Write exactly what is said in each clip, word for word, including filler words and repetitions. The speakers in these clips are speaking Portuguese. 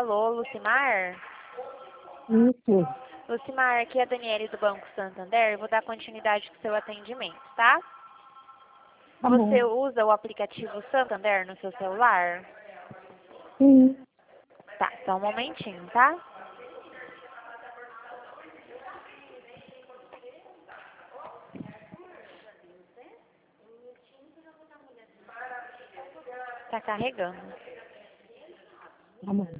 Alô, Lucimar? Isso. Lucimar, aqui é a Daniele do Banco Santander. Eu vou dar continuidade com o seu atendimento, tá? Tá Você bom. usa o aplicativo Santander no seu celular? Sim. Tá, só um momentinho, tá? Tá carregando. Tá bom.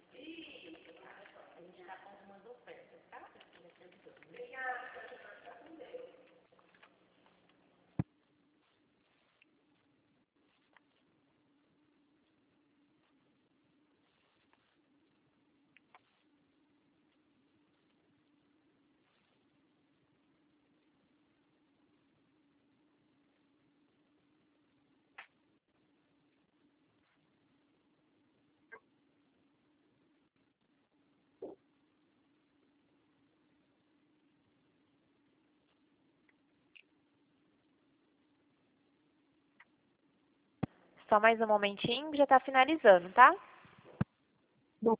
Só mais um momentinho, já tá finalizando, tá? Bom.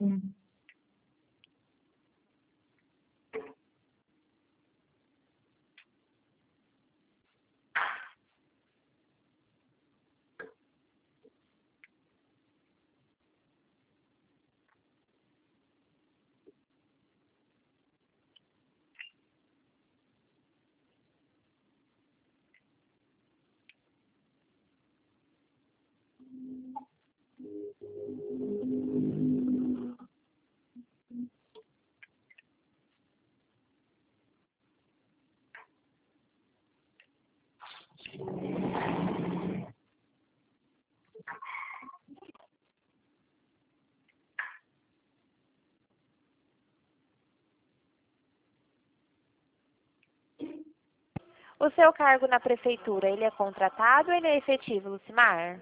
O seu cargo na prefeitura, ele é contratado ou ele é efetivo, Lucimar?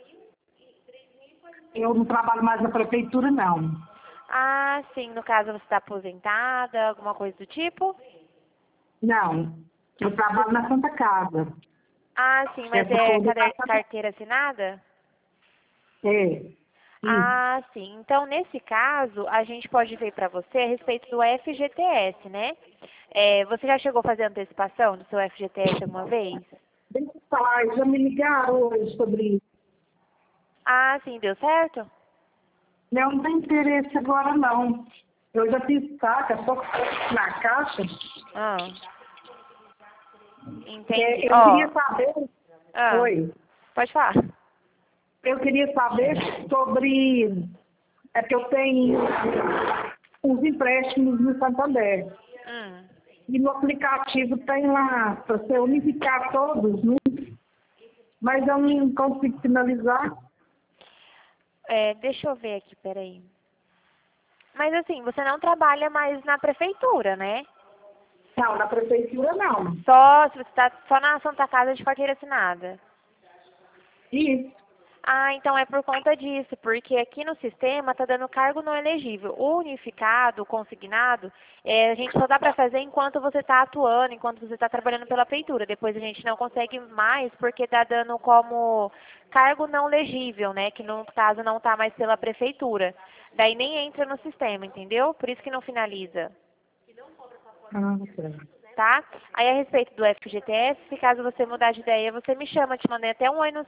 Eu não trabalho mais na prefeitura, não. Ah, sim, no caso você está aposentada, alguma coisa do tipo? Não. Eu trabalho na Santa Casa. Ah, sim, mas Essa é coisa cade- tá... carteira assinada? É. Sim. Ah, sim. Então, nesse caso, a gente pode ver para você a respeito do F G T S, né? É, você já chegou a fazer antecipação do seu F G T S alguma vez? Deixa eu falar, já me ligaram hoje sobre isso. Ah, sim, deu certo? Não, não tem interesse agora, não. Eu já fiz saca, só que na caixa. Ah, É, entendi. eu Ó, queria saber... ah, Oi. pode falar. Eu queria saber sobre... É que eu tenho uns empréstimos no Santander. Hum. E no aplicativo tem lá para você unificar todos, né? Mas eu não consigo finalizar. É, deixa eu ver aqui, peraí. Mas assim, você não trabalha mais na prefeitura, né? Não, na prefeitura não. Só se você está só na Santa Casa de carteira assinada. Isso. Ah, então é por conta disso, porque aqui no sistema está dando cargo não elegível. O unificado, o consignado, é, a gente só dá para fazer enquanto você está atuando, enquanto você está trabalhando pela prefeitura. Depois a gente não consegue mais porque está dando como cargo não legível, né? Que no caso não está mais pela prefeitura. Daí nem entra no sistema, entendeu? Por isso que não finaliza. Ah, tá. Tá? Aí a respeito do F G T S, se caso você mudar de ideia, você me chama, te mandei até um oi no